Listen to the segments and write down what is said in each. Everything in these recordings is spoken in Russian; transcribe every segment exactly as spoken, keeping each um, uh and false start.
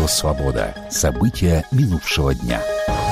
Радио «Свобода». События минувшего дня.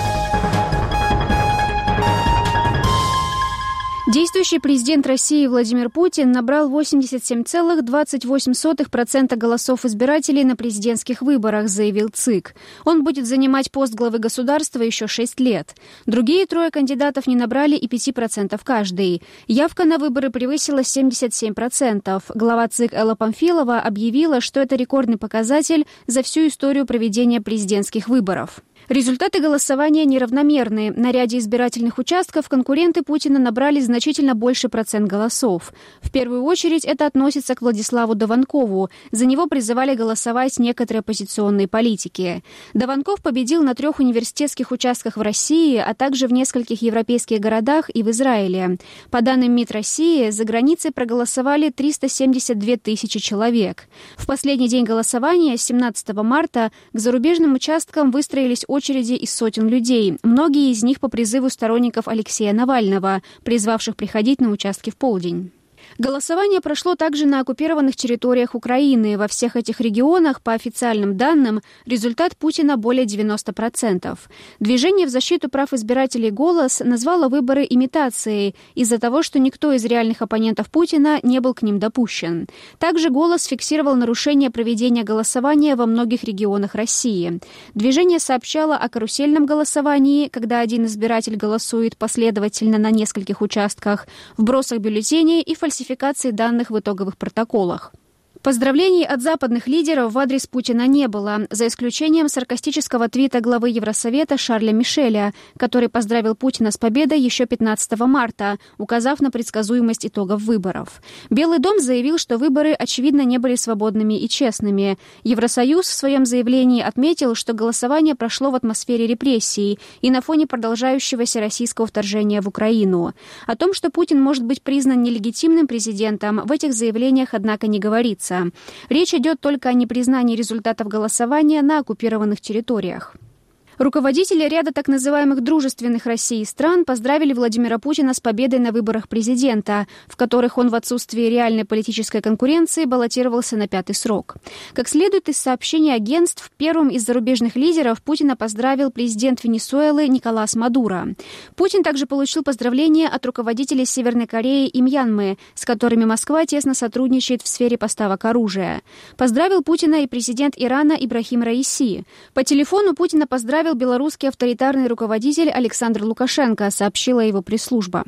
Действующий президент России Владимир Путин набрал восемьдесят семь целых двадцать восемь сотых процента голосов избирателей на президентских выборах, заявил ЦИК. Он будет занимать пост главы государства еще шесть лет. Другие трое кандидатов не набрали и пять процентов каждый. Явка на выборы превысила семьдесят семь процентов. Глава ЦИК Элла Памфилова объявила, что это рекордный показатель за всю историю проведения президентских выборов. Результаты голосования неравномерны. На ряде избирательных участков конкуренты Путина набрали значительно больше процент голосов. В первую очередь это относится к Владиславу Дованкову. За него призывали голосовать некоторые оппозиционные политики. Дованков победил на трех университетских участках в России, а также в нескольких европейских городах и в Израиле. По данным МИД России, за границей проголосовали триста семьдесят две тысячи человек. В последний день голосования, семнадцатого марта, к зарубежным участкам выстроились очереди из сотен людей, многие из них по призыву сторонников Алексея Навального, призвавших приходить на участки в полдень. Голосование прошло также на оккупированных территориях Украины. Во всех этих регионах, по официальным данным, результат Путина более девяноста процентов. Движение в защиту прав избирателей «Голос» назвало выборы имитацией из-за того, что никто из реальных оппонентов Путина не был к ним допущен. Также «Голос» фиксировал нарушение проведения голосования во многих регионах России. Движение сообщало о карусельном голосовании, когда один избиратель голосует последовательно на нескольких участках, вбросах бюллетеней и фальсификации данных в итоговых протоколах. Поздравлений от западных лидеров в адрес Путина не было, за исключением саркастического твита главы Евросовета Шарля Мишеля, который поздравил Путина с победой еще пятнадцатого марта, указав на предсказуемость итогов выборов. Белый дом заявил, что выборы, очевидно, не были свободными и честными. Евросоюз в своем заявлении отметил, что голосование прошло в атмосфере репрессий и на фоне продолжающегося российского вторжения в Украину. О том, что Путин может быть признан нелегитимным президентом, в этих заявлениях, однако, не говорится. Речь идет только о непризнании результатов голосования на оккупированных территориях. Руководители ряда так называемых дружественных России стран поздравили Владимира Путина с победой на выборах президента, в которых он в отсутствии реальной политической конкуренции баллотировался на пятый срок. Как следует из сообщений агентств, первым из зарубежных лидеров Путина поздравил президент Венесуэлы Николас Мадуро. Путин также получил поздравления от руководителей Северной Кореи и Мьянмы, с которыми Москва тесно сотрудничает в сфере поставок оружия. Поздравил Путина и президент Ирана Ибрахим Раиси. По телефону Путина поздравил белорусский авторитарный руководитель Александр Лукашенко, сообщила его пресс-служба.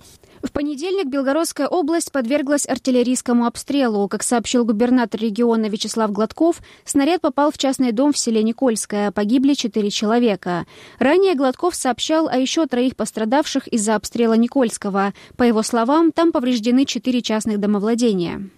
В понедельник Белгородская область подверглась артиллерийскому обстрелу. Как сообщил губернатор региона Вячеслав Гладков, снаряд попал в частный дом в селе Никольское. Погибли четыре человека. Ранее Гладков сообщал о еще троих пострадавших из-за обстрела Никольского. По его словам, там повреждены четыре частных домовладения.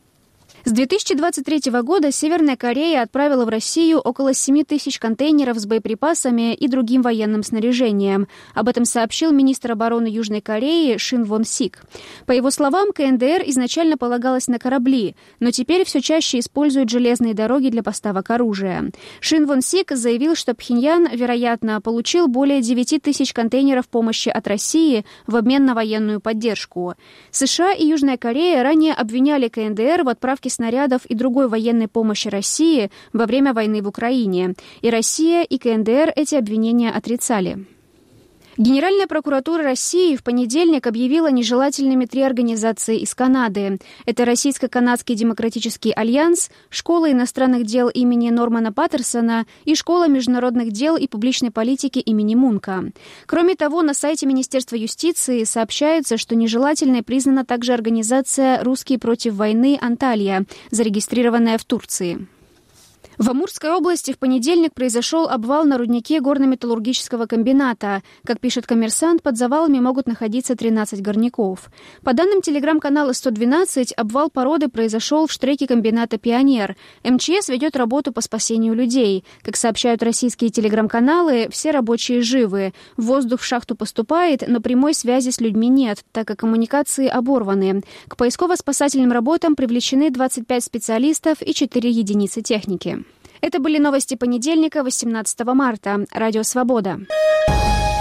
С две тысячи двадцать третьего года Северная Корея отправила в Россию около семи тысяч контейнеров с боеприпасами и другим военным снаряжением. Об этом сообщил министр обороны Южной Кореи Шин Вон Сик. По его словам, КНДР изначально полагалась на корабли, но теперь все чаще используют железные дороги для поставок оружия. Шин Вон Сик заявил, что Пхеньян, вероятно, получил более девяти тысяч контейнеров помощи от России в обмен на военную поддержку. США и Южная Корея ранее обвиняли КНДР в отправке снарядов и другой военной помощи России во время войны в Украине. И Россия, и КНДР эти обвинения отрицали. Генеральная прокуратура России в понедельник объявила нежелательными три организации из Канады. Это Российско-канадский демократический альянс, Школа иностранных дел имени Нормана Паттерсона и Школа международных дел и публичной политики имени Мунка. Кроме того, на сайте Министерства юстиции сообщается, что нежелательной признана также организация «Русские против войны. Анталья», зарегистрированная в Турции. В Амурской области в понедельник произошел обвал на руднике горно-металлургического комбината. Как пишет «Коммерсант», под завалами могут находиться тринадцать горняков. По данным телеграм-канала сто двенадцать, обвал породы произошел в штреке комбината «Пионер». МЧС ведет работу по спасению людей. Как сообщают российские телеграм-каналы, все рабочие живы. Воздух в шахту поступает, но прямой связи с людьми нет, так как коммуникации оборваны. К поисково-спасательным работам привлечены двадцать пять специалистов и четыре единицы техники. Это были новости понедельника, восемнадцатого марта. Радио «Свобода».